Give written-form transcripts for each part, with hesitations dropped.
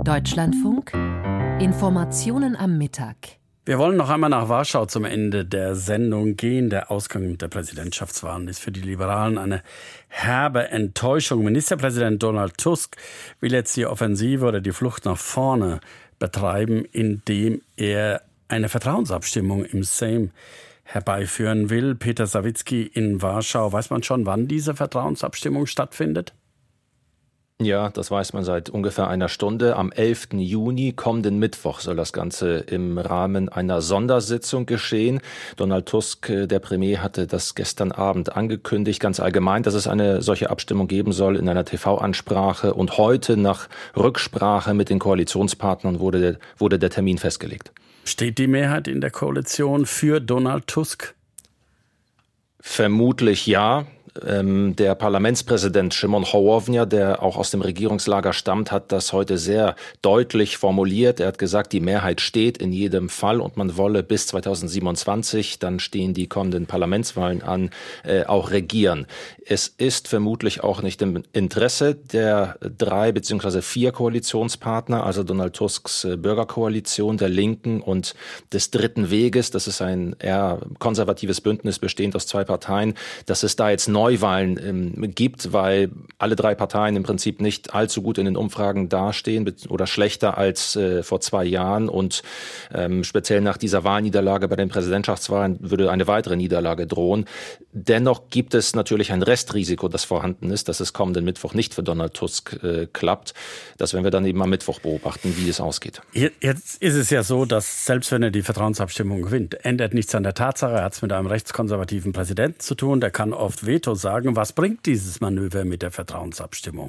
Deutschlandfunk, Informationen am Mittag. Wir wollen noch einmal nach Warschau zum Ende der Sendung gehen. Der Ausgang der Präsidentschaftswahlen ist für die Liberalen eine herbe Enttäuschung. Ministerpräsident Donald Tusk will jetzt die Offensive oder die Flucht nach vorne betreiben, indem er eine Vertrauensabstimmung im Sejm herbeiführen will. Peter Sawicki in Warschau. Weiß man schon, wann diese Vertrauensabstimmung stattfindet? Ja, das weiß man seit ungefähr einer Stunde. Am 11. Juni, kommenden Mittwoch, soll das Ganze im Rahmen einer Sondersitzung geschehen. Donald Tusk, der Premier, hatte das gestern Abend angekündigt, ganz allgemein, dass es eine solche Abstimmung geben soll in einer TV-Ansprache. Und heute nach Rücksprache mit den Koalitionspartnern wurde der Termin festgelegt. Steht die Mehrheit in der Koalition für Donald Tusk? Vermutlich ja. Der Parlamentspräsident Szymon Hołownia, der auch aus dem Regierungslager stammt, hat das heute sehr deutlich formuliert. Er hat gesagt, die Mehrheit steht in jedem Fall und man wolle bis 2027, dann stehen die kommenden Parlamentswahlen an, auch regieren. Es ist vermutlich auch nicht im Interesse der 3 bzw. 4 Koalitionspartner, also Donald Tusks Bürgerkoalition, der Linken und des Dritten Weges. Das ist ein eher konservatives Bündnis bestehend aus 2 Parteien, dass es da jetzt Neuwahlen gibt, weil alle 3 Parteien im Prinzip nicht allzu gut in den Umfragen dastehen oder schlechter als vor 2 Jahren. Und speziell nach dieser Wahlniederlage bei den Präsidentschaftswahlen würde eine weitere Niederlage drohen. Dennoch gibt es natürlich ein Restrisiko, das vorhanden ist, dass es kommenden Mittwoch nicht für Donald Tusk klappt. Das werden wir dann eben am Mittwoch beobachten, wie es ausgeht. Jetzt ist es ja so, dass selbst wenn er die Vertrauensabstimmung gewinnt, ändert nichts an der Tatsache, er hat es mit einem rechtskonservativen Präsidenten zu tun, der kann oft Veto sagen. Was bringt dieses Manöver mit der Vertrauensabstimmung?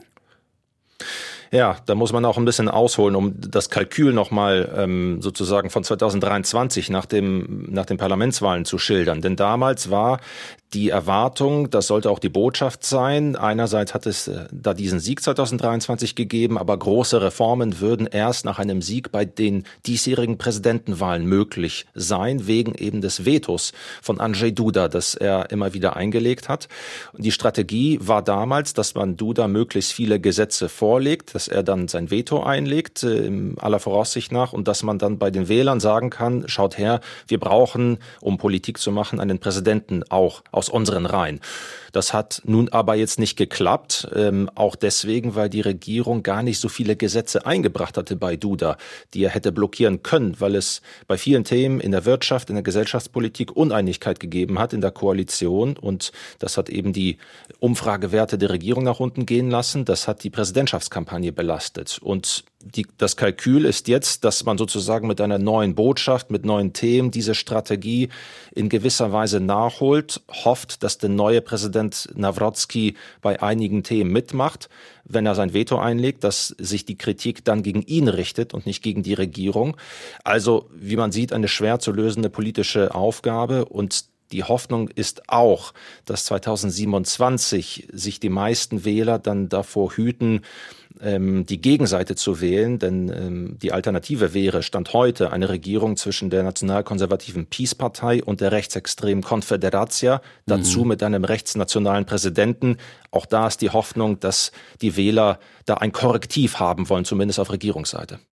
Ja, da muss man auch ein bisschen ausholen, um das Kalkül nochmal sozusagen von 2023 nach den Parlamentswahlen zu schildern. Denn damals war die Erwartung, das sollte auch die Botschaft sein. Einerseits hat es da diesen Sieg 2023 gegeben, aber große Reformen würden erst nach einem Sieg bei den diesjährigen Präsidentenwahlen möglich sein, wegen eben des Vetos von Andrzej Duda, das er immer wieder eingelegt hat. Und die Strategie war damals, dass man Duda möglichst viele Gesetze vorlegt, dass er dann sein Veto einlegt, aller Voraussicht nach, und dass man dann bei den Wählern sagen kann, schaut her, wir brauchen, um Politik zu machen, einen Präsidenten auch aus unseren Reihen. Das hat nun aber jetzt nicht geklappt, auch deswegen, weil die Regierung gar nicht so viele Gesetze eingebracht hatte bei Duda, die er hätte blockieren können, weil es bei vielen Themen in der Wirtschaft, in der Gesellschaftspolitik Uneinigkeit gegeben hat in der Koalition, und das hat eben die Umfragewerte der Regierung nach unten gehen lassen. Das hat die Präsidentschaftskampagne belastet. Und das Kalkül ist jetzt, dass man sozusagen mit einer neuen Botschaft, mit neuen Themen diese Strategie in gewisser Weise nachholt, hofft, dass der neue Präsident Nawrocki bei einigen Themen mitmacht, wenn er sein Veto einlegt, dass sich die Kritik dann gegen ihn richtet und nicht gegen die Regierung. Also, wie man sieht, eine schwer zu lösende politische Aufgabe, und die Hoffnung ist auch, dass 2027 sich die meisten Wähler dann davor hüten, die Gegenseite zu wählen, denn die Alternative wäre, Stand heute, eine Regierung zwischen der nationalkonservativen PiS-Partei und der rechtsextremen Konfederacja, dazu mit einem rechtsnationalen Präsidenten. Auch da ist die Hoffnung, dass die Wähler da ein Korrektiv haben wollen, zumindest auf Regierungsseite.